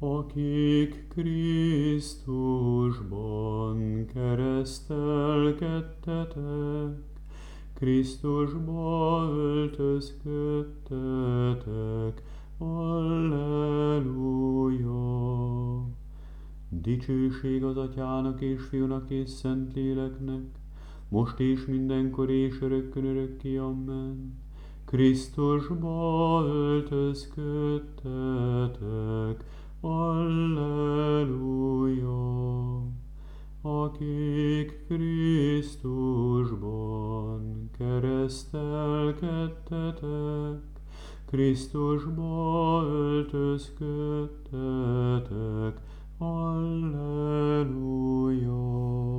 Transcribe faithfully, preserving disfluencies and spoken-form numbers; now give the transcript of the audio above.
akik Krisztusban keresztelkedtetek, Krisztusba öltözködtetek. Alleluja! Dicsőség az Atyának és Fiúnak és Szentléleknek, most és mindenkor és örökkön örökké. Amen. Krisztusba öltözködtetek. Alleluja! Akik Krisztusban keresztelkedtetek, Krisztusba öltözködtetek. Alleluja!